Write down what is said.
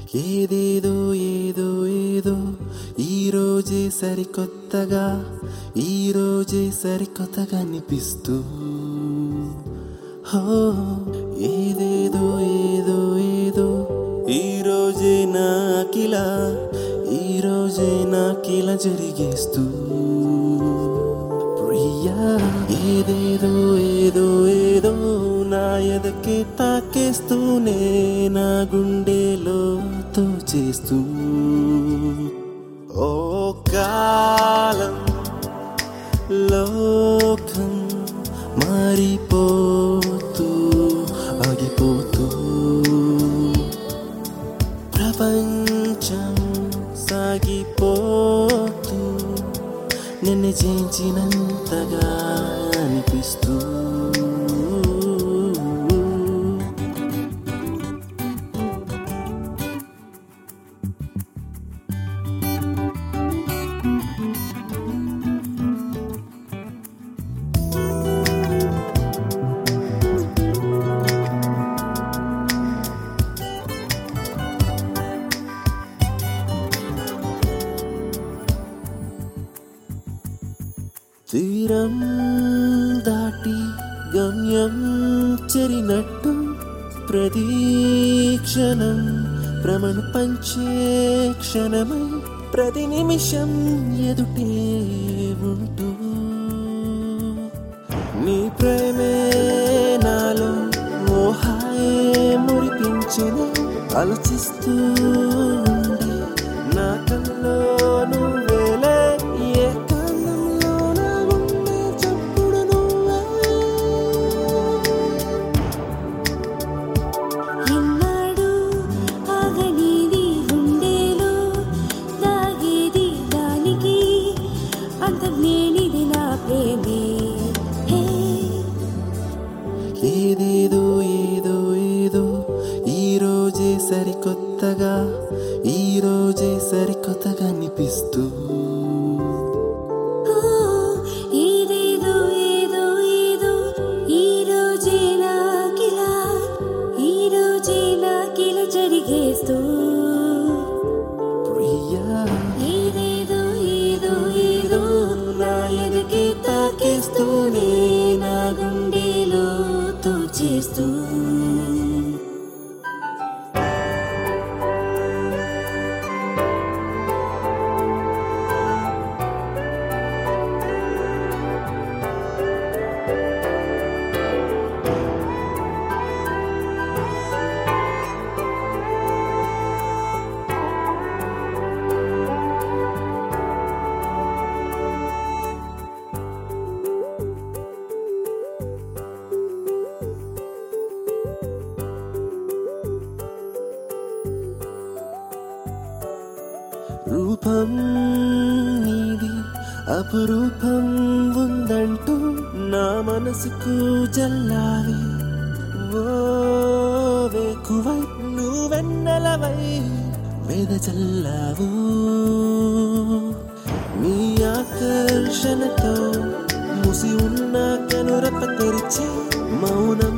ఏదేదో ఏదో ఏదో ఈరోజే సరికొత్తగా అనిపిస్తూ ఏదేదో ఏదో ఏదో ఈరోజే నాకిలా జరిగేస్తూ ప్రియా ఏదేదో ఏదో ఏదో నా ఎదకే తాకేస్తూనే నా గుండెలో తోచేస్తూ ఓ కాలం లోకం మారిపోతూ ఆగిపోతూ ప్రపంచం సాగిపోతూ నిన్ను జయించినంతగా అనిపిస్తూ తీరం దాటి గమ్యం చెరినట్టు ప్రతీక్షణం భ్రమను పంచే క్షణమై ప్రతి నిమిషం ఎదుటే ఉంటూ నీ ప్రేమే నాలో మోహాయే మురిపించెను ఆలోచిస్తూ ఉండే నా కల్లో నువ్వేలే ఏదేదో ఏదో ఏదో ఈరోజే సరికొత్తగా అనిపిస్తూ ఏదేదో ఏదో ఏదో ఈరోజే నాకిలా జరిగేస్తూ ప్రియా ఏదేదో ఏదో ఏదో నా ఎదకే తాకేస్తూనే నా గుండెలో తోచేస్తూ రూపం నీది అపురూపం ఉందంటూ నా మనసుకు జల్లావి ఓ వేకువై నువ్వెన్నెలవై వెదజల్లావు నీ ఆకర్షణతో ముసి ఉన్న కనురెప్ప తెరిచి మౌనం